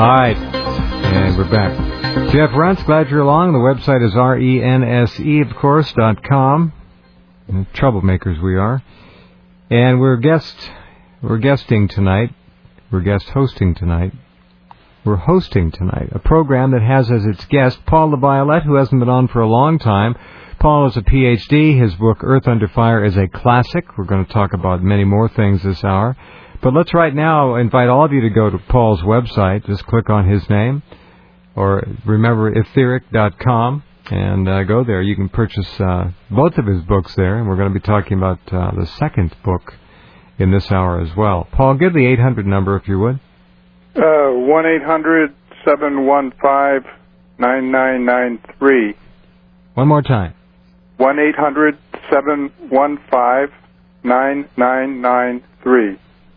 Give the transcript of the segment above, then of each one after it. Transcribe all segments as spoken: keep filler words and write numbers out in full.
All right, and we're back. Jeff Runce, glad you're along. The website is R E N S E, of course, dot com. Troublemakers we are. And we're guest, we're guesting tonight. We're guest hosting tonight. We're hosting tonight a program that has as its guest Paul LaViolette, who hasn't been on for a long time. Paul is a P H D. His book, Earth Under Fire, is a classic. We're going to talk about many more things this hour. But let's right now invite all of you to go to Paul's website. Just click on his name. Or remember, etheric dot com. And uh, go there. You can purchase uh, both of his books there. And we're going to be talking about uh, the second book in this hour as well. Paul, give the eight hundred number, if you would. Uh, one eight hundred seven one five nine nine nine three. One more time. one eight hundred seven one five nine nine nine three.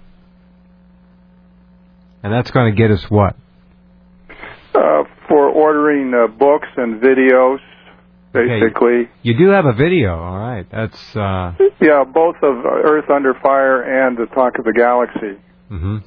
And that's going to get us what? Uh, for ordering uh, books and videos, basically. Okay. You do have a video, all right. That's... Uh... Yeah, both of Earth Under Fire and The Talk of the Galaxy. Mm-hmm.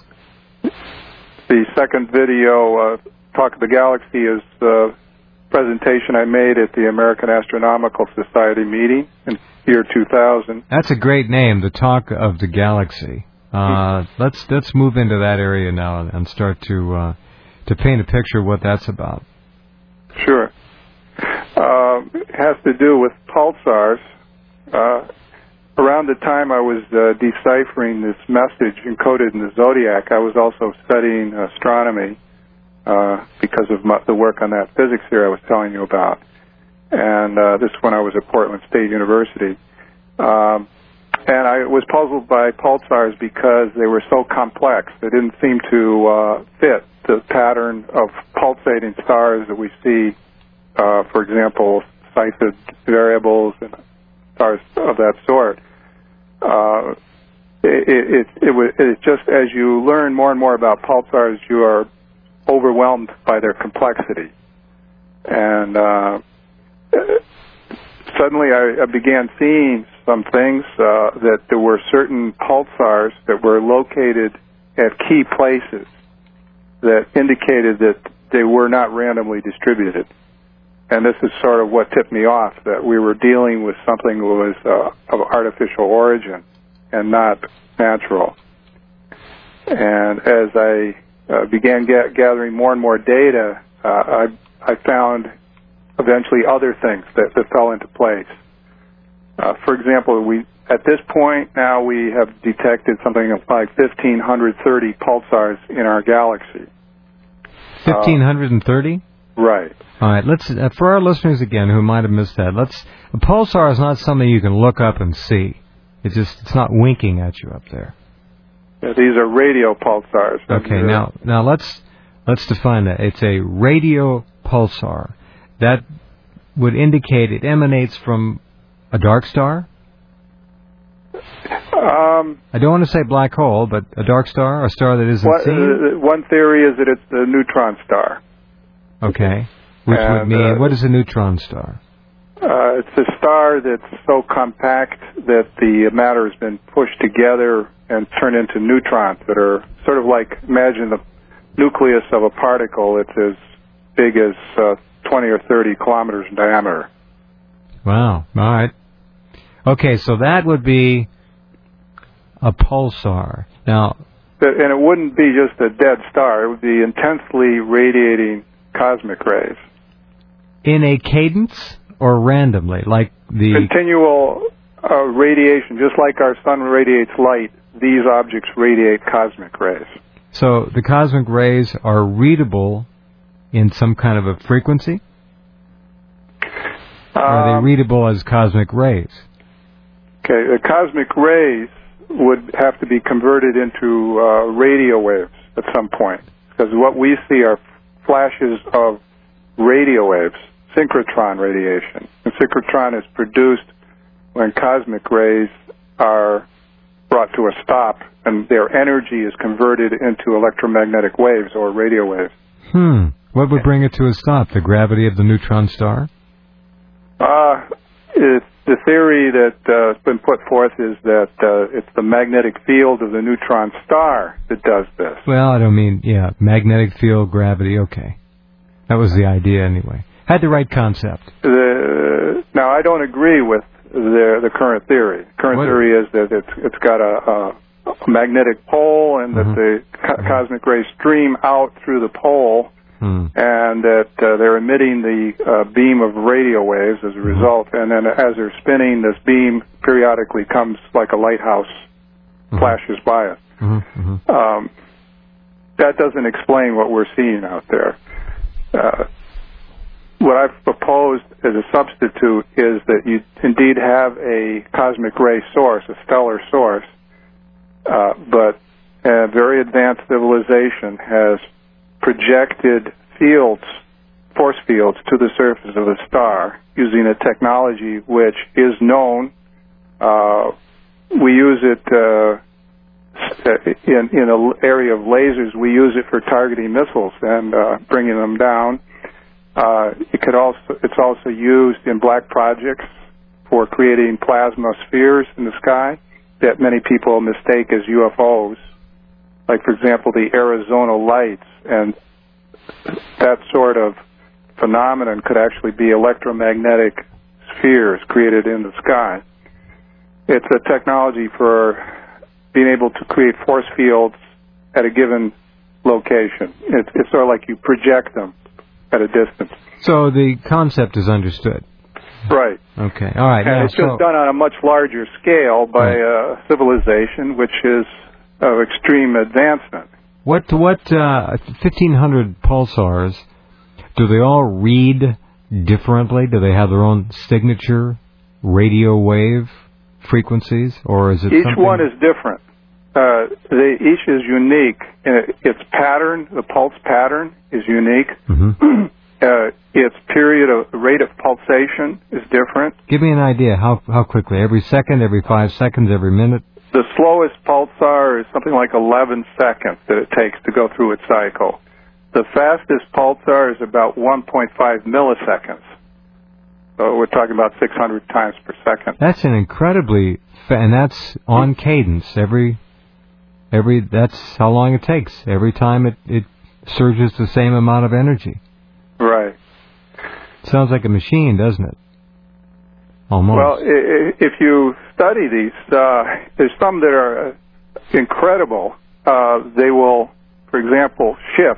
The second video, uh, Talk of the Galaxy, is the presentation I made at the American Astronomical Society meeting in year two thousand. That's a great name, The Talk of the Galaxy. Uh, let's let's move into that area now and start to uh, to paint a picture of what that's about. Sure. Uh, it has to do with pulsars. Uh, around the time I was uh, deciphering this message encoded in the zodiac, I was also studying astronomy uh, because of my, the work on that physics theory I was telling you about. And uh, this is when I was at Portland State University. Um, And I was puzzled by pulsars because they were so complex. They didn't seem to uh, fit the pattern of pulsating stars that we see, uh, for example, Cepheid variables and stars of that sort. Uh, it, it, it, it, it's just as you learn more and more about pulsars, you are overwhelmed by their complexity. And uh, suddenly I, I began seeing some things, uh, that there were certain pulsars that were located at key places that indicated that they were not randomly distributed. And this is sort of what tipped me off, that we were dealing with something that was uh, of artificial origin and not natural. And as I uh, began ga- gathering more and more data, uh, I, I found eventually other things that, that fell into place. Uh, for example, we at this point now we have detected something like one thousand five hundred thirty pulsars in our galaxy. one thousand five hundred thirty? Uh, right. All right. Let's uh, for our listeners again who might have missed that. Let's. A pulsar is not something you can look up and see. It's just it's not winking at you up there. Yeah, these are radio pulsars. Okay. Now now let's let's define that. It's a radio pulsar. That would indicate it emanates from a dark star? Um, I don't want to say black hole, but a dark star, a star that isn't what, seen? Uh, one theory is that it's the neutron star. Okay. Which and, would mean, uh, what is a neutron star? Uh, it's a star that's so compact that the matter has been pushed together and turned into neutrons that are sort of like, imagine the nucleus of a particle. It's as big as uh, twenty or thirty kilometers in diameter. Wow. All right. Okay, so that would be a pulsar. Now, and it wouldn't be just a dead star. It would be intensely radiating cosmic rays. In a cadence or randomly, like the... Continual uh, radiation, just like our sun radiates light, these objects radiate cosmic rays. So the cosmic rays are readable in some kind of a frequency? Um, are they readable as cosmic rays? Okay, the cosmic rays would have to be converted into uh, radio waves at some point, because what we see are flashes of radio waves, synchrotron radiation. And synchrotron is produced when cosmic rays are brought to a stop, and their energy is converted into electromagnetic waves or radio waves. Hmm. What would bring it to a stop? The gravity of the neutron star? Uh, it the theory that uh, has been put forth is that uh, it's the magnetic field of the neutron star that does this. Well, I don't mean, yeah, magnetic field, gravity, okay. That was the idea anyway. Had the right concept. The, now, I don't agree with the, the current theory. Current what? theory is that it's it's got a, a, a magnetic pole and Mm-hmm. that the co- mm-hmm. cosmic rays stream out through the pole. Hmm. And that uh, they're emitting the uh, beam of radio waves as a Mm-hmm. result. And then as they're spinning, this beam periodically comes like a lighthouse, Mm-hmm. flashes by it. Mm-hmm. Mm-hmm. Um, that doesn't explain what we're seeing out there. Uh, what I've proposed as a substitute is that you indeed have a cosmic ray source, a stellar source, uh, but a very advanced civilization has projected fields, force fields, to the surface of a star using a technology which is known. Uh, we use it uh, in in an area of lasers. We use it for targeting missiles and uh, bringing them down. Uh, it could also it's also used in black projects for creating plasma spheres in the sky that many people mistake as U F Os. Like, for example, the Arizona Lights, and that sort of phenomenon could actually be electromagnetic spheres created in the sky. It's a technology for being able to create force fields at a given location. It's, it's sort of like you project them at a distance. So the concept is understood. Right. Okay. All right. And now, it's just so, done on a much larger scale by a civilization which is of extreme advancement. What what uh, fifteen hundred pulsars? Do they all read differently? Do they have their own signature radio wave frequencies, or is it each something? one is different? Uh, they each is unique. Uh, its pattern, the pulse pattern, is unique. Mm-hmm. uh, its period of rate of pulsation is different. Give me an idea. How how quickly? Every second? Every five seconds? Every minute? The slowest pulsar is something like eleven seconds that it takes to go through its cycle. The fastest pulsar is about one point five milliseconds. So we're talking about six hundred times per second. That's an incredibly, fa- and that's on cadence. Every, every. That's how long it takes. Every time it it surges the same amount of energy. Right. Sounds like a machine, doesn't it? Almost. Well, if you study these, uh, there's some that are incredible. Uh, they will, for example,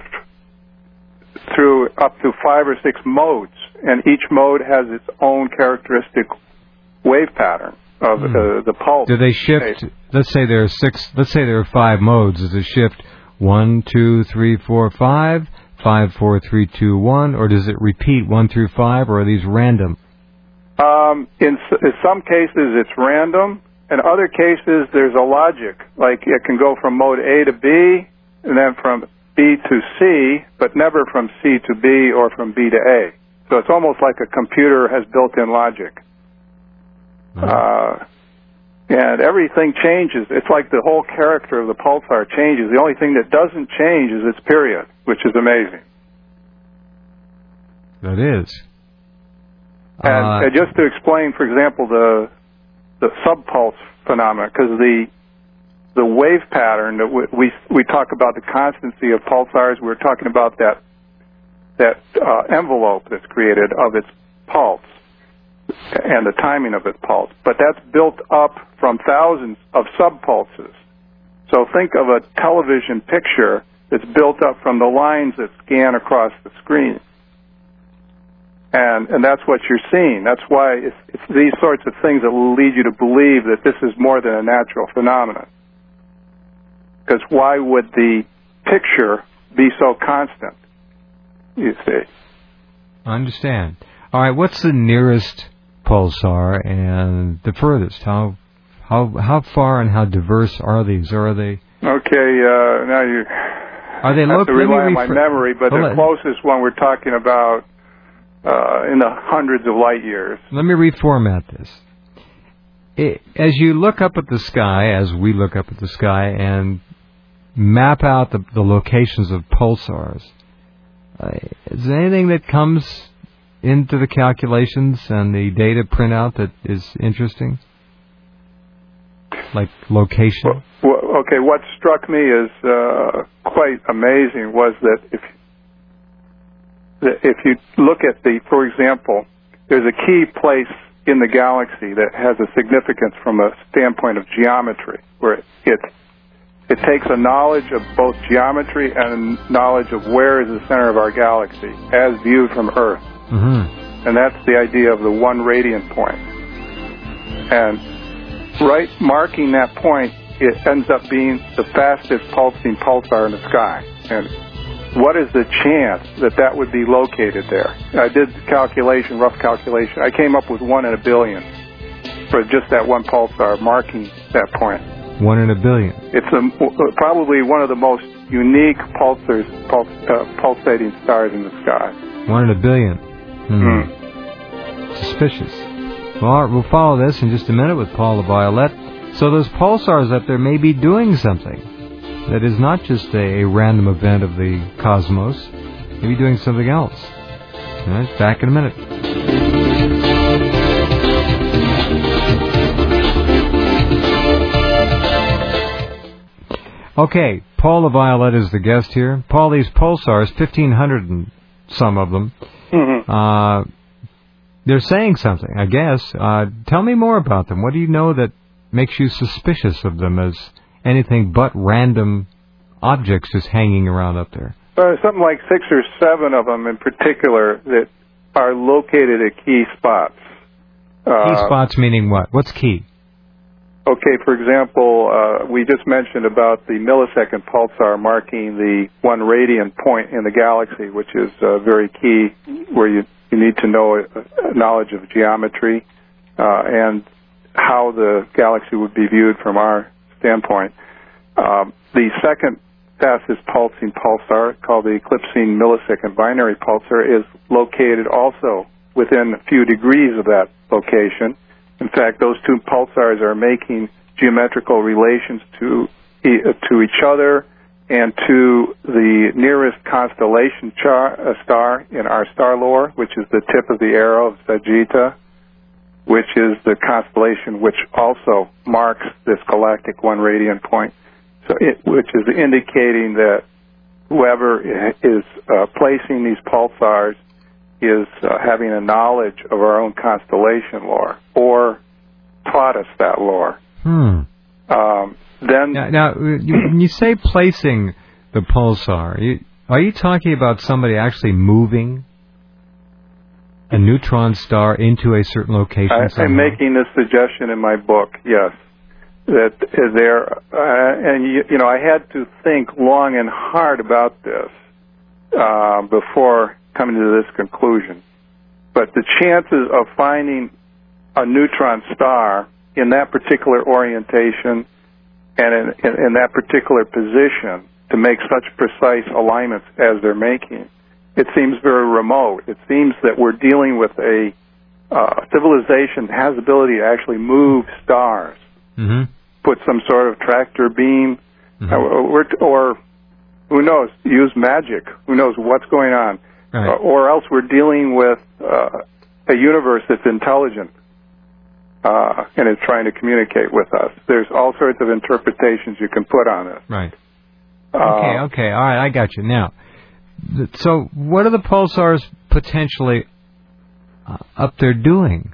shift through up to five or six modes, and each mode has its own characteristic wave pattern of mm. uh, the pulse. Do they shift? Phase. Let's say there are six. Let's say there are five modes. Does it shift one, two, three, four, five, five, four, three, two, one, or does it repeat one through five, or are these random? Um, in, in some cases, it's random. In other cases, there's a logic. Like it can go from mode A to B, and then from B to C, but never from C to B or from B to A. So it's almost like a computer has built-in logic. Mm-hmm. Uh, and everything changes. It's like the whole character of the pulsar changes. The only thing that doesn't change is its period, which is amazing. That is. And, uh, and just to explain, for example, the the subpulse phenomenon, because the the wave pattern that we, we we talk about the constancy of pulsars, we're talking about that that uh, envelope that's created of its pulse and the timing of its pulse. But that's built up from thousands of subpulses. So think of a television picture that's built up from the lines that scan across the screen. And and that's what you're seeing. That's why it's, it's these sorts of things that will lead you to believe that this is more than a natural phenomenon. Because why would the picture be so constant, you see? I understand. All right, what's the nearest pulsar and the furthest? How how how far and how diverse are these? Or are they... Okay, uh, now you are they have local? to rely on my memory, but well, the closest one we're talking about Uh, in the hundreds of light years. Let me reformat this. It, as you look up at the sky, as we look up at the sky, and map out the, the locations of pulsars, uh, is there anything that comes into the calculations and the data printout that is interesting? Like location? Well, well, okay, what struck me as uh, quite amazing was that if that if you look at the, for example, there's a key place in the galaxy that has a significance from a standpoint of geometry, where it it, it takes a knowledge of both geometry and knowledge of where is the center of our galaxy as viewed from Earth. Mm-hmm. And that's the idea of the one radiant point. And right marking that point, it ends up being the fastest pulsing pulsar in the sky. And what is the chance that that would be located there? I did the calculation, rough calculation. I came up with one in a billion for just that one pulsar marking that point. One in a billion. It's a, probably one of the most unique pulsars, pulse, uh, pulsating stars in the sky. One in a billion. Hmm. Mm. Suspicious. Well, all right, we'll follow this in just a minute with Paul LaViolette. So those pulsars up there may be doing something that is not just a, a random event of the cosmos, maybe doing something else. All right, back in a minute. Okay, Paul LaViolette is the guest here. Paul, these pulsars, fifteen hundred and some of them, mm-hmm. uh, they're saying something, I guess. Uh, tell me more about them. What do you know that makes you suspicious of them as anything but random objects just hanging around up there? Uh, something like six or seven of them in particular that are located at key spots. Uh, key spots meaning what? What's key? Okay, for example, uh, we just mentioned about the millisecond pulsar marking the one radiant point in the galaxy, which is uh, very key, where you, you need to know a, a knowledge of geometry uh, and how the galaxy would be viewed from our standpoint. Um, the second fastest pulsing pulsar, called the eclipsing millisecond binary pulsar, is located also within a few degrees of that location. In fact, those two pulsars are making geometrical relations to to each other and to the nearest constellation char, uh, star in our star lore, which is the tip of the arrow of Sagitta, which is the constellation which also marks this galactic one radiant point. So, it, which is indicating that whoever is uh, placing these pulsars is uh, having a knowledge of our own constellation lore, or taught us that lore. Hmm. Um, then, now, now you, when you say placing the pulsar, you, are you talking about somebody actually moving a neutron star into a certain location? I, I'm making this suggestion in my book. Yes, that there, uh, and you, you know, I had to think long and hard about this uh, before coming to this conclusion. But the chances of finding a neutron star in that particular orientation and in, in, in that particular position to make such precise alignments as they're making, it seems very remote. It seems that we're dealing with a uh, civilization that has the ability to actually move stars, mm-hmm. put some sort of tractor beam, mm-hmm. or, or who knows, use magic. Who knows what's going on. Right. Uh, or else we're dealing with uh, a universe that's intelligent uh, and is trying to communicate with us. There's all sorts of interpretations you can put on it. Right. Uh, okay, okay, all right, I got you. Now, th- so what are the pulsars potentially uh, up there doing?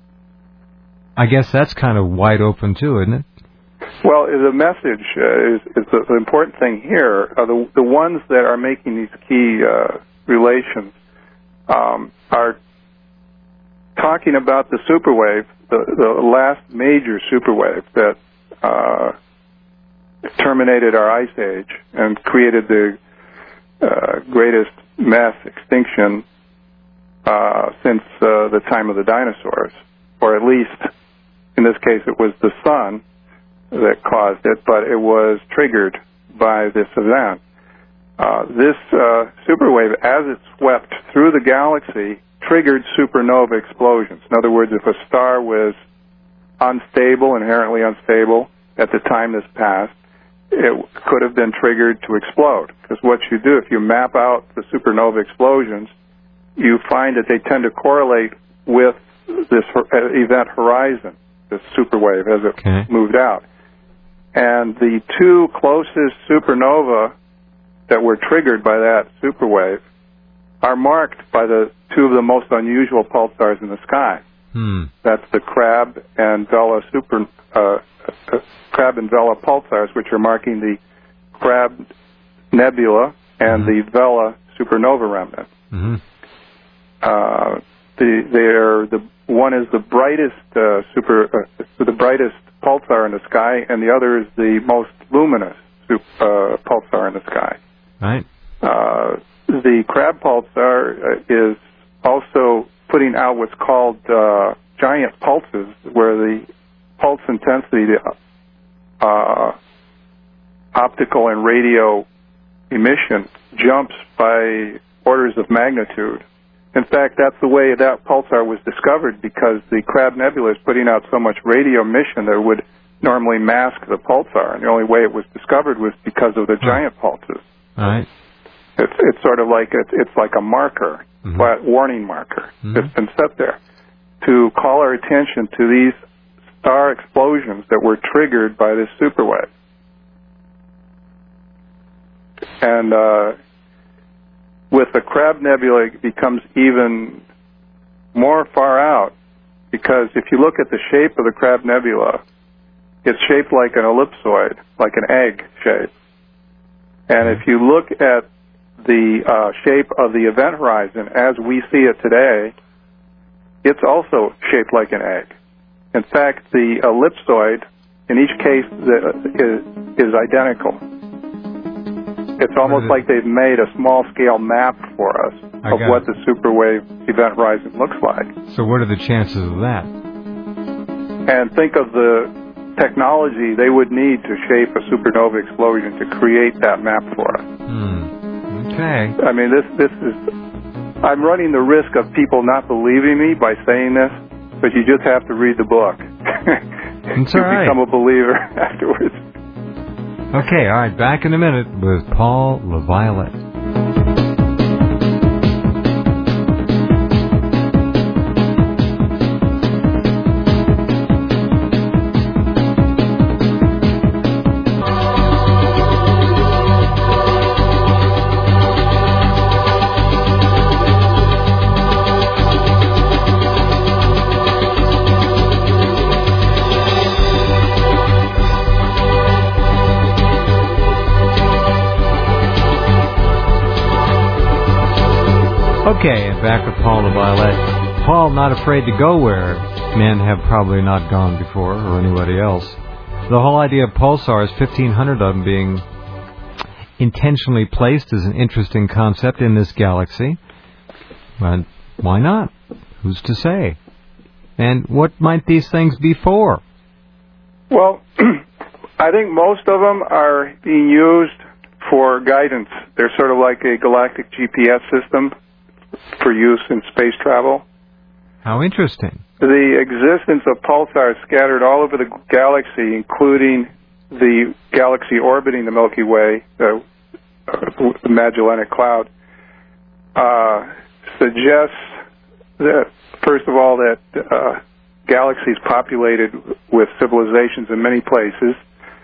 I guess that's kind of wide open too, isn't it? Well, the message uh, is, is the, the important thing here. Are the, the ones that are making these key uh, relations um, are talking about the superwave, the, the last major superwave that uh, terminated our ice age and created the uh, greatest mass extinction uh, since uh, the time of the dinosaurs, or at least in this case it was the sun that caused it, but it was triggered by this event. Uh, this uh, superwave, as it swept through the galaxy, triggered supernova explosions. In other words, if a star was unstable, inherently unstable, at the time this passed, it could have been triggered to explode. Because what you do, if you map out the supernova explosions, you find that they tend to correlate with this event horizon, this superwave, as it okay. moved out. And the two closest supernova that were triggered by that superwave are marked by the two of the most unusual pulsars in the sky. Hmm. That's the Crab and Vela super uh, uh, Crab and Vela pulsars, which are marking the Crab Nebula and mm-hmm. the Vela supernova remnant. Mm-hmm. Uh, the they're the one is the brightest uh, super uh, the brightest pulsar in the sky, and the other is the most luminous super, uh, pulsar in the sky. Right. Uh, the Crab pulsar uh, is also putting out what's called uh, giant pulses, where the pulse intensity, the uh, optical and radio emission jumps by orders of magnitude. In fact, that's the way that pulsar was discovered, because the Crab Nebula is putting out so much radio emission that it would normally mask the pulsar, and the only way it was discovered was because of the giant pulses. All right. It's it's sort of like it's, it's like a marker, mm-hmm. a warning marker mm-hmm. that's been set there to call our attention to these star explosions that were triggered by this superwave. And uh, with the Crab Nebula, it becomes even more far out, because if you look at the shape of the Crab Nebula, it's shaped like an ellipsoid, like an egg shape. And if you look at the uh, shape of the event horizon as we see it today, it's also shaped like an egg. In fact, the ellipsoid, in each case, is, is identical. It's almost like they've made a small-scale map for us of what it. the superwave event horizon looks like. So what are the chances of that? And think of the technology they would need to shape a supernova explosion to create that map for us. Hmm. Okay. I mean, this this is... I'm running the risk of people not believing me by saying this, but you just have to read the book. It's to all right. become a believer afterwards. Okay, all right, back in a minute with Paul LaViolette. Okay, and back with Paul LaViolette. Paul, not afraid to go where men have probably not gone before, or anybody else. The whole idea of pulsars, fifteen hundred of them being intentionally placed, is an interesting concept in this galaxy. But why not? Who's to say? And what might these things be for? Well, I think most of them are being used for guidance. They're sort of like a galactic G P S system for use in space travel. How interesting. The existence of pulsars scattered all over the galaxy, including the galaxy orbiting the Milky Way, the, uh, the Magellanic Cloud, uh, suggests that, first of all, that uh, galaxies populated with civilizations in many places,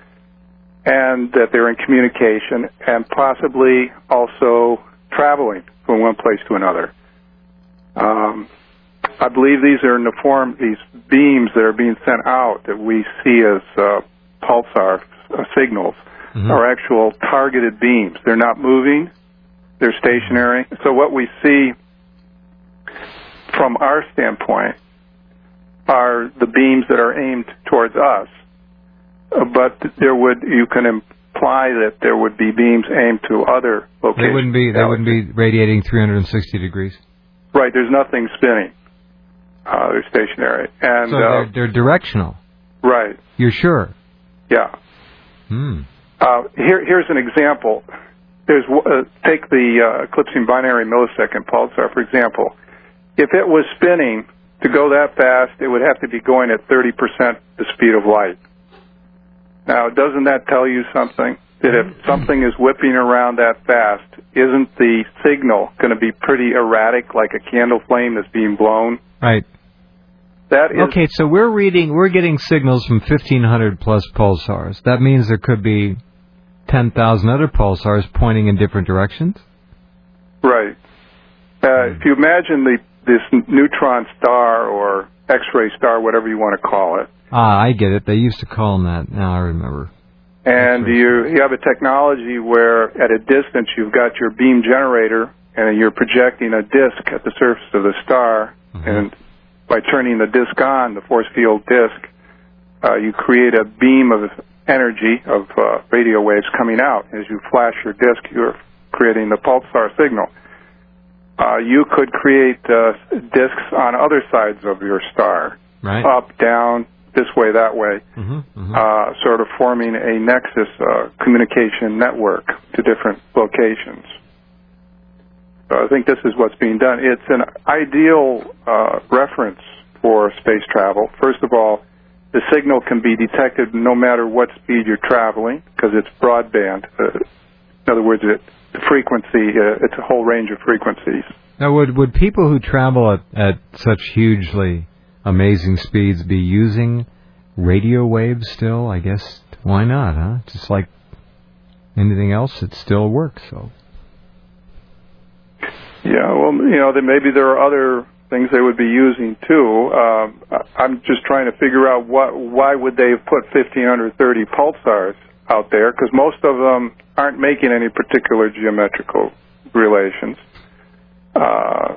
and that they're in communication, and possibly also traveling from one place to another. Um, I believe these are in the form, these beams that are being sent out that we see as uh, pulsar uh, signals mm-hmm. are actual targeted beams. They're not moving, they're stationary. So what we see from our standpoint are the beams that are aimed towards us. Uh, but there would, you can imply that there would be beams aimed to other locations. They wouldn't be, they wouldn't be radiating three hundred sixty degrees. Right, there's nothing spinning. Uh, they're stationary. And, so uh, they're, they're directional. Right. You're sure? Yeah. Hmm. Uh, here, here's an example. There's uh, take the uh, eclipsing binary millisecond pulsar, for example. If it was spinning, to go that fast, it would have to be going at thirty percent the speed of light. Now, doesn't that tell you something? that if something is whipping around that fast, isn't the signal going to be pretty erratic, like a candle flame that's being blown? Right. That is, okay, so we're reading, we're getting signals from fifteen hundred plus pulsars. That means there could be ten thousand other pulsars pointing in different directions? Right. Uh, if you imagine the, this neutron star or X-ray star, whatever you want to call it. Ah, I get it. They used to call them that. Now I remember. And you, you have a technology where at a distance you've got your beam generator and you're projecting a disk at the surface of the star, mm-hmm. and by turning the disk on, the force field disk, uh, you create a beam of energy of uh, radio waves coming out. As you flash your disk, you're creating the pulsar signal. Uh, you could create uh, disks on other sides of your star, right. Up, down, this way, that way, mm-hmm, mm-hmm. Uh, sort of forming a nexus uh, communication network to different locations. So I think this is what's being done. It's an ideal uh, reference for space travel. First of all, the signal can be detected no matter what speed you're traveling because it's broadband. Uh, in other words, it, the frequency, uh, it's a whole range of frequencies. Now, would, would people who travel at, at such hugely amazing speeds be using radio waves still? I guess, why not, huh? Just like anything else, it still works, so... Yeah, well, you know, then maybe there are other things they would be using too. Um, I'm just trying to figure out what, why would they have put fifteen thirty pulsars out there? Because most of them aren't making any particular geometrical relations, uh,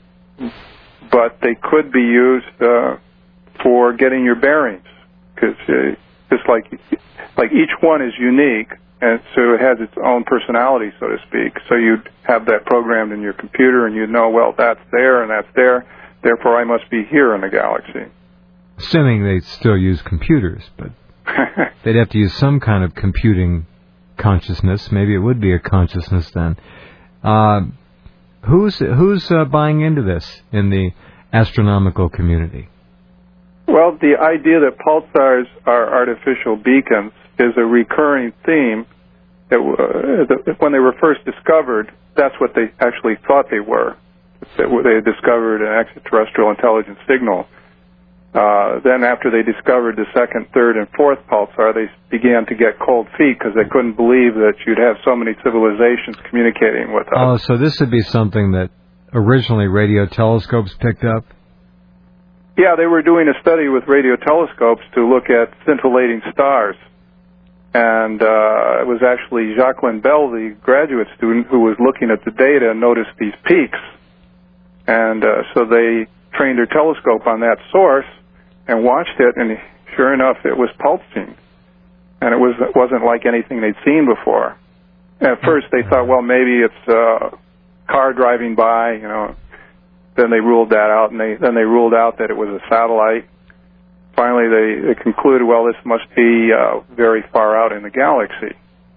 but they could be used uh, for getting your bearings. Because uh, just like like each one is unique. And so it has its own personality, so to speak. So you'd have that programmed in your computer, and you'd know, well, that's there and that's there. Therefore, I must be here in the galaxy. Assuming they still use computers, but they'd have to use some kind of computing consciousness. Maybe it would be a consciousness then. Uh, who's who's uh, buying into this in the astronomical community? Well, the idea that pulsars are artificial beacons is a recurring theme. That, uh, that when they were first discovered, that's what they actually thought they were. That they had discovered an extraterrestrial intelligence signal. Uh, then after they discovered the second, third, and fourth pulsar, they began to get cold feet because they couldn't believe that you'd have so many civilizations communicating with us. Oh, so this would be something that originally radio telescopes picked up? Yeah, they were doing a study with radio telescopes to look at scintillating stars. And uh, it was actually Jacqueline Bell, the graduate student, who was looking at the data and noticed these peaks. And uh, so they trained their telescope on that source and watched it, and sure enough, it was pulsing. And it, was, it wasn't like anything they'd seen before. At first, they thought, well, maybe it's a car driving by, you know. Then they ruled that out, and they, then they ruled out that it was a satellite. Finally, they, they concluded, well, this must be uh, very far out in the galaxy.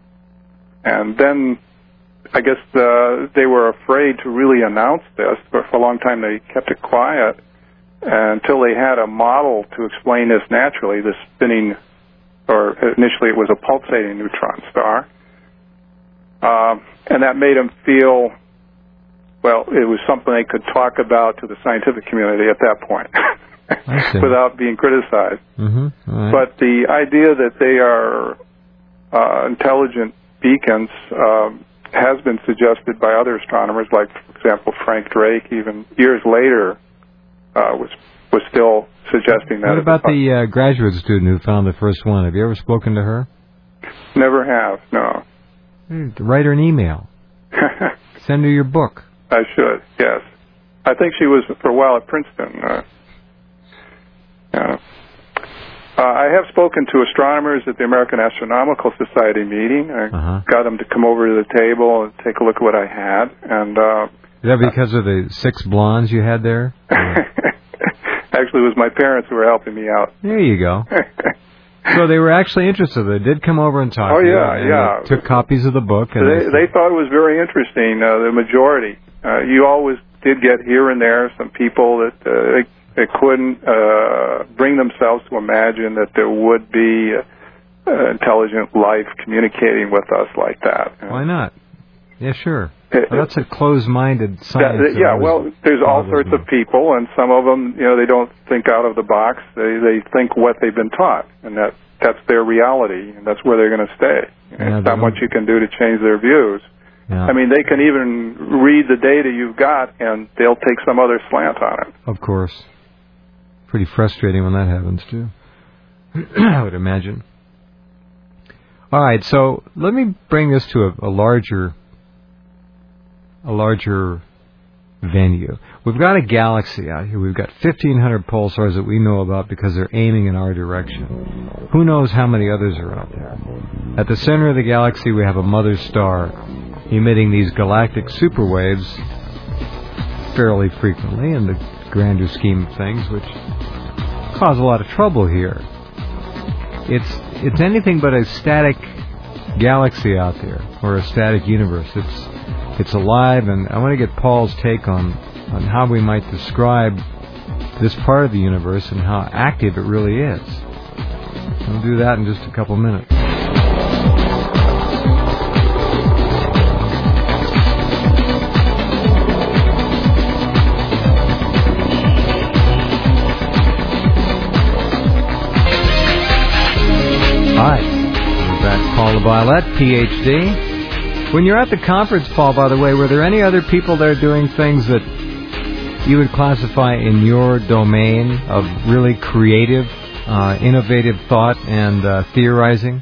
And then, I guess uh, they were afraid to really announce this, but for a long time they kept it quiet until they had a model to explain this naturally, this spinning, or initially it was a pulsating neutron star. Um, and that made them feel, well, it was something they could talk about to the scientific community at that point. Without being criticized. Mm-hmm. Right. But the idea that they are uh, intelligent beacons um, has been suggested by other astronomers, like, for example, Frank Drake, even years later, uh, was was still suggesting that. What about the uh, graduate student who found the first one? Have you ever spoken to her? Never have, no. Write her an email. Send her your book. I should, yes. I think she was for a while at Princeton. Uh, Uh, uh, I have spoken to astronomers at the American Astronomical Society meeting. I uh-huh. got them to come over to the table and take a look at what I had. And uh, is that because of the six blondes you had there? Actually, it was my parents who were helping me out. There you go. So they were actually interested. They did come over and talk oh, to you. Oh, yeah, yeah. Took copies of the book. And they, they thought it was very interesting, uh, the majority. Uh, you always did get here and there some people that... Uh, they, They couldn't uh, bring themselves to imagine that there would be uh, intelligent life communicating with us like that. Why not? Yeah, sure. It, well, that's a closed-minded science. That, yeah, well, there's all sorts me. of people, and some of them, you know, they don't think out of the box. They they think what they've been taught, and that that's their reality, and that's where they're going to stay. Yeah, it's not much you can do to change their views. Yeah. I mean, they can even read the data you've got, and they'll take some other slant on it. Of course. Pretty frustrating when that happens, too. I would imagine. All right, so let me bring this to a, a larger, a larger venue. We've got a galaxy out here. We've got fifteen hundred pulsars that we know about because they're aiming in our direction. Who knows how many others are out there? At the center of the galaxy, we have a mother star emitting these galactic superwaves fairly frequently in the grander scheme of things, which cause a lot of trouble here. It's it's anything but a static galaxy out there, or a static universe. It's it's alive, and I want to get Paul's take on, on how we might describe this part of the universe and how active it really is. We'll do that in just a couple minutes. Hi, we're back. Paul LaViolette, P H D. When you're at the conference, Paul, by the way, were there any other people there doing things that you would classify in your domain of really creative, uh, innovative thought and uh, theorizing?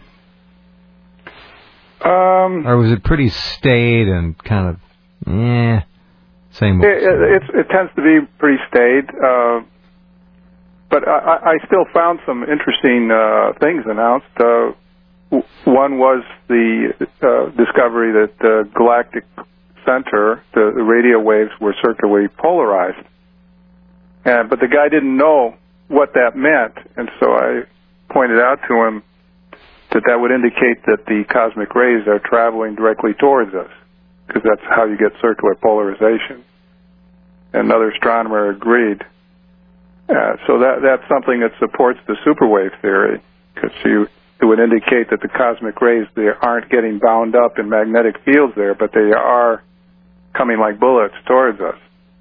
Um, or was it pretty staid and kind of, eh, same old? It, it, it tends to be pretty staid. Uh, But I, I still found some interesting uh, things announced. Uh, w- one was the uh, discovery that the galactic center, the, the radio waves, were circularly polarized. And, but the guy didn't know what that meant, and so I pointed out to him that that would indicate that the cosmic rays are traveling directly towards us, because that's how you get circular polarization. And another astronomer agreed. Uh, so that that's something that supports the superwave theory, because you it would indicate that the cosmic rays, they aren't getting bound up in magnetic fields there, but they are coming like bullets towards us.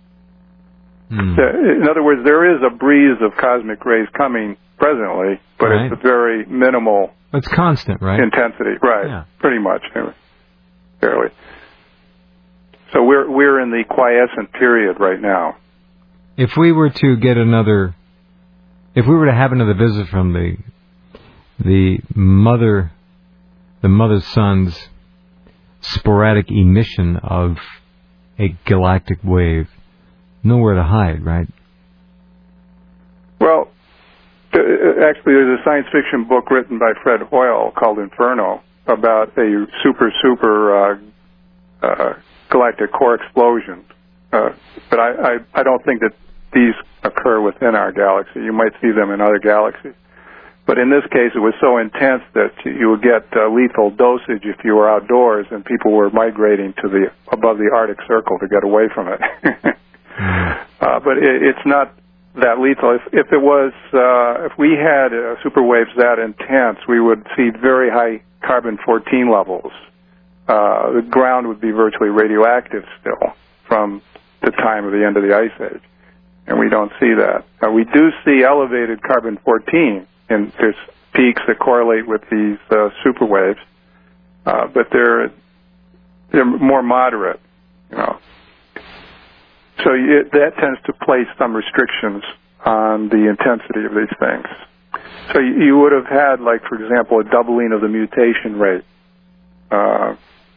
Hmm. So, in other words, there is a breeze of cosmic rays coming presently, but right. it's a very minimal. It's constant, right? Intensity, right? Yeah. Pretty much, fairly. So we're we're in the quiescent period right now. If we were to get another, if we were to have another visit from the the mother, the mother sun's sporadic emission of a galactic wave, nowhere to hide, right? Well, actually, there's a science fiction book written by Fred Hoyle called Inferno about a super super uh, uh, galactic core explosion. Uh, but I, I, I don't think that these occur within our galaxy. You might see them in other galaxies. But in this case, it was so intense that you would get uh, lethal dosage if you were outdoors and people were migrating to the above the Arctic Circle to get away from it. uh, but it, it's not that lethal. If, if it was, uh, if we had uh, super waves that intense, we would see very high carbon fourteen levels. Uh, the ground would be virtually radioactive still from the time of the end of the Ice Age, and we don't see that. Uh, we do see elevated carbon fourteen, and there's peaks that correlate with these uh, super waves, uh, but they're they're more moderate, you know. So it, that tends to place some restrictions on the intensity of these things. So you, you would have had, like, for example, a doubling of the mutation rate. Uh,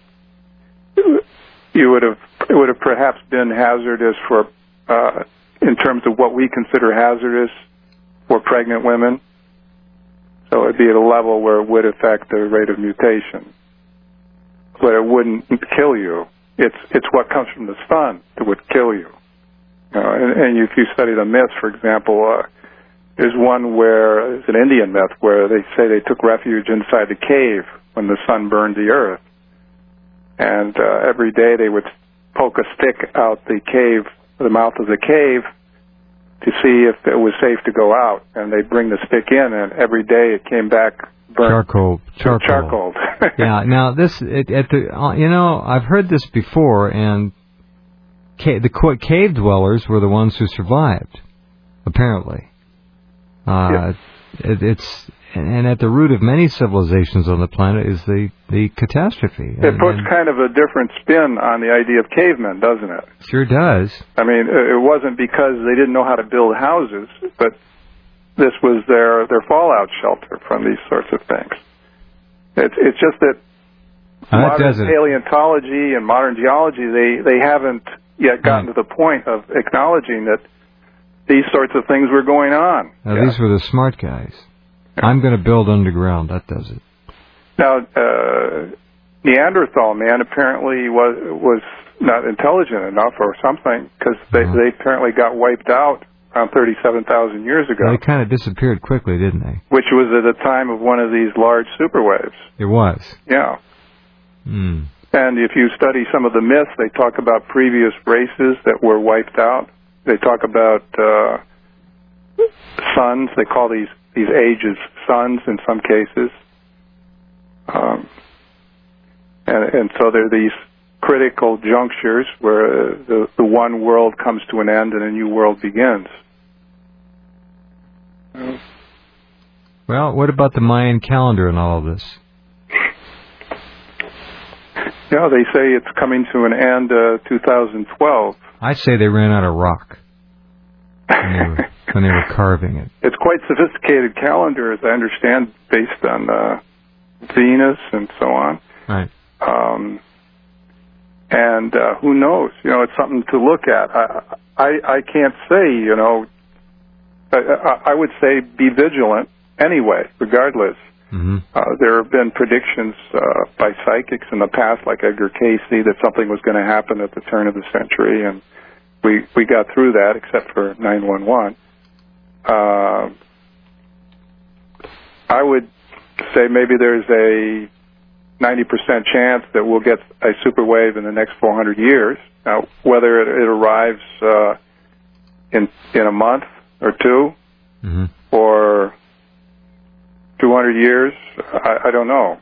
you would have it would have perhaps been hazardous for, uh, in terms of what we consider hazardous for pregnant women. So it would be at a level where it would affect the rate of mutation, but it wouldn't kill you. It's it's what comes from the sun that would kill you. You know, and, and if you study the myths, for example, uh, there's one where it's an Indian myth where they say they took refuge inside the cave when the sun burned the earth. And uh, every day they would poke a stick out the cave, the mouth of the cave, to see if it was safe to go out, and they'd bring the stick in, and every day it came back burnt. Charcoal. Charcoal. Charcoal. Yeah. Now this, it, at the, uh, you know, I've heard this before, and ca- the qu- cave dwellers were the ones who survived, apparently. Uh, yeah. it, it's and at the root of many civilizations on the planet is the, the catastrophe. It and, puts and kind of a different spin on the idea of cavemen, doesn't it? Sure does. I mean, it wasn't because they didn't know how to build houses, but this was their, their fallout shelter from these sorts of things. It's, it's just that uh, modern that paleontology and modern geology, they, they haven't yet gotten right. to the point of acknowledging that these sorts of things were going on. Now, yeah. These were the smart guys. I'm going to build underground. That does it. Now, uh, Neanderthal man apparently was was not intelligent enough or something, because they, uh-huh. they apparently got wiped out around thirty-seven thousand years ago. Well, they kind of disappeared quickly, didn't they? Which was at the time of one of these large superwaves. It was. Yeah. Mm. And if you study some of the myths, they talk about previous races that were wiped out. They talk about uh, suns. They call these, these ages suns in some cases. Um, and, and so there are these critical junctures where uh, the, the one world comes to an end and a new world begins. Well, what about the Mayan calendar and all of this? Yeah, they say it's coming to an end uh, two thousand twelve. I'd say they ran out of rock when they were, when they were carving it. It's quite sophisticated calendar, as I understand, based on uh, Venus and so on. Right. Um, and uh, who knows? You know, it's something to look at. I I, I can't say, you know, I, I would say be vigilant anyway, regardless. Mm-hmm. Uh, there have been predictions uh, by psychics in the past, like Edgar Cayce, that something was going to happen at the turn of the century, and we we got through that, except for nine one one. Uh, I would say maybe there's a ninety percent chance that we'll get a superwave in the next four hundred years. Now, whether it, it arrives uh, in in a month or two, mm-hmm. or two hundred years, I, I don't know.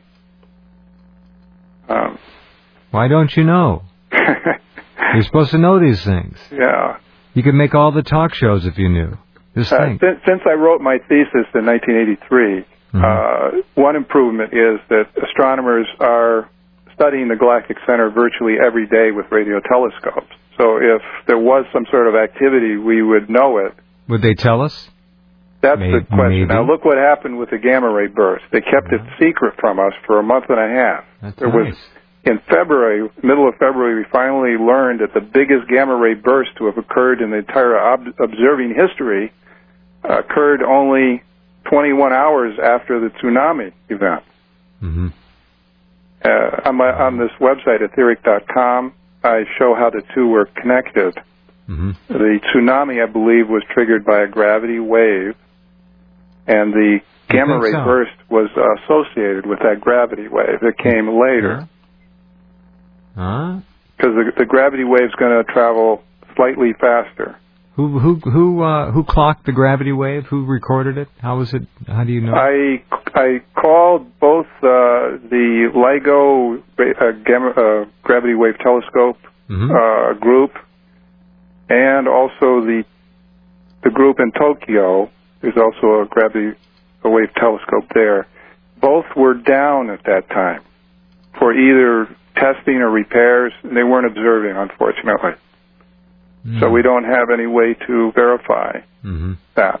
Um, Why don't you know? You're supposed to know these things. Yeah. You could make all the talk shows if you knew. Just Uh, think. since, since I wrote my thesis in nineteen eighty-three, mm-hmm. uh, one improvement is that astronomers are studying the galactic center virtually every day with radio telescopes. So if there was some sort of activity, we would know it. Would they tell us? That's maybe, the question. maybe. Now, look what happened with the gamma ray burst. They kept yeah. it secret from us for a month and a half. That's there nice. was, in February, middle of February, we finally learned that the biggest gamma ray burst to have occurred in the entire ob- observing history uh, occurred only twenty-one hours after the tsunami event. Mm-hmm. Uh, on, my, on this website, etheric dot com, I show how the two were connected. Mm-hmm. The tsunami, I believe, was triggered by a gravity wave, and the gamma ray so? burst was uh, associated with that gravity wave that came later. Huh? Because the, the gravity wave is going to travel slightly faster. Who who who uh, who clocked the gravity wave? Who recorded it? How was it? How do you know? I I called both uh, the LIGO uh, gamma, uh, gravity wave telescope mm-hmm. uh, group, and also the the group in Tokyo. There's also a gravity wave telescope there. Both were down at that time for either testing or repairs. They weren't observing, unfortunately. Mm. So we don't have any way to verify mm-hmm. that.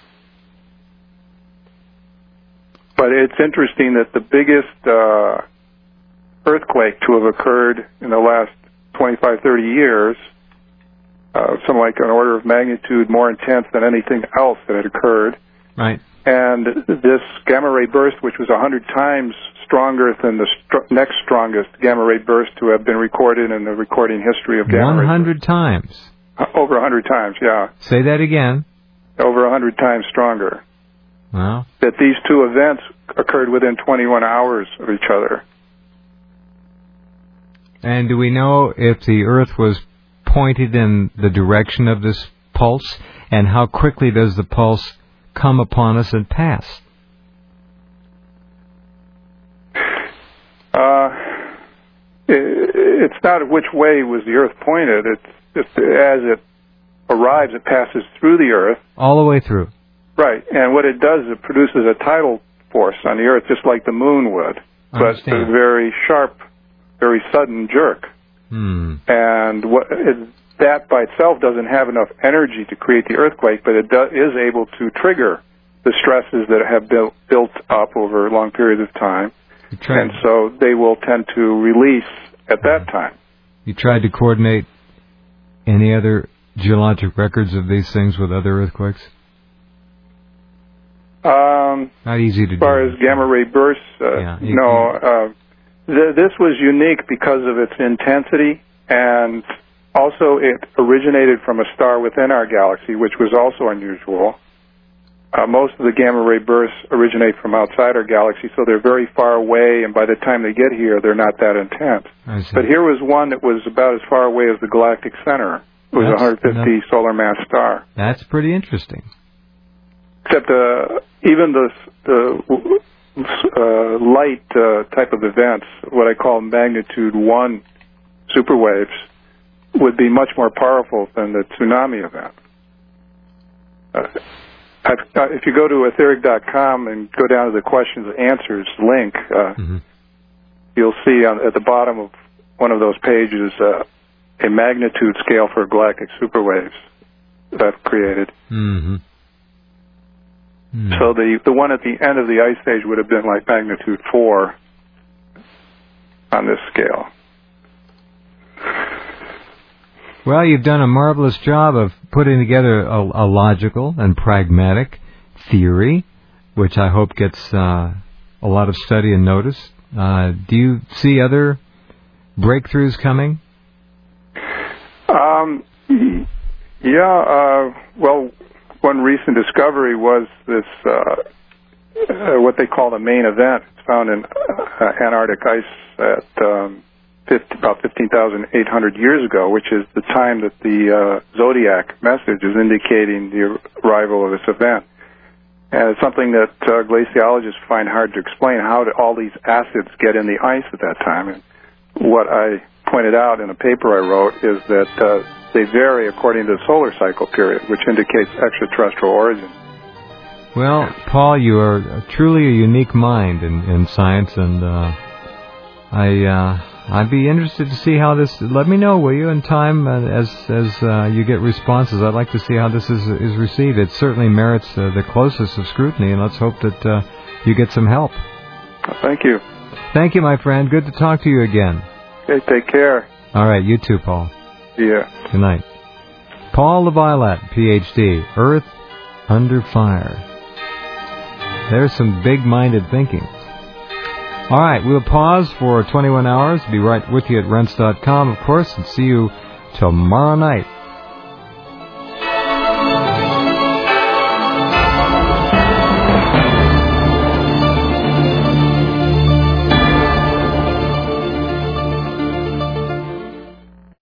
But it's interesting that the biggest uh, earthquake to have occurred in the last twenty-five, thirty years, uh, something like an order of magnitude more intense than anything else that had occurred. Right. And this gamma ray burst, which was one hundred times stronger than the st- next strongest gamma ray burst to have been recorded in the recording history of gamma ray. one hundred times? Uh, over one hundred times, yeah. Say that again. Over one hundred times stronger. Well. That these two events occurred within twenty-one hours of each other. And do we know if the Earth was pointed in the direction of this pulse? and how quickly does the pulse come upon us and pass? Uh, it, it's not which way was the Earth pointed. It's just as it arrives, it passes through the Earth. All the way through. Right, and what it does, it produces a tidal force on the Earth, just like the Moon would, but a very sharp, very sudden jerk. Hmm. And what it, that by itself doesn't have enough energy to create the earthquake, but it do, is able to trigger the stresses that have built, built up over long periods of time. And so they will tend to release at that time. You tried to coordinate any other geologic records of these things with other earthquakes? Um, Not easy to do. As far as gamma ray bursts, uh, yeah, you, no. Uh, th- this was unique because of its intensity, and also it originated from a star within our galaxy, which was also unusual. Uh, most of the gamma ray bursts originate from outside our galaxy, so they're very far away, and by the time they get here, they're not that intense. I see. But here was one that was about as far away as the galactic center. It was That's a one hundred fifty enough. solar mass star. That's pretty interesting. Except uh, even the, the uh, light uh, type of events, what I call magnitude one superwaves, would be much more powerful than the tsunami event. Uh, I've, uh, if you go to etheric dot com and go down to the questions and answers link, uh, mm-hmm. you'll see on, at the bottom of one of those pages uh, a magnitude scale for galactic superwaves that I've created. Mm-hmm. Mm. So the the one at the end of the ice age would have been like magnitude four on this scale. Well, you've done a marvelous job of putting together a, a logical and pragmatic theory, which I hope gets uh, a lot of study and notice. Uh, do you see other breakthroughs coming? Um, yeah, uh, well, one recent discovery was this, uh, uh, what they call the main event. It's found in uh, Antarctic ice at um, fifty, about fifteen thousand eight hundred years ago, which is the time that the uh, zodiac message is indicating the arrival of this event. And it's something that uh, glaciologists find hard to explain, how did all these acids get in the ice at that time. And what I pointed out in a paper I wrote is that uh, they vary according to the solar cycle period, which indicates extraterrestrial origin. Well, Paul, you are truly a unique mind in, in science, and uh, I, uh, I'd be interested to see how this... Let me know, will you, in time, uh, as as uh, you get responses. I'd like to see how this is is received. It certainly merits uh, the closest of scrutiny, and let's hope that uh, you get some help. Thank you. Thank you, my friend. Good to talk to you again. Okay, take care. All right, you too, Paul. See ya. Good night. Paul LaViolette, P H D, Earth Under Fire. There's some big-minded thinking. All right, we'll pause for twenty-one hours. Be right with you at rense dot com, of course, and see you tomorrow night.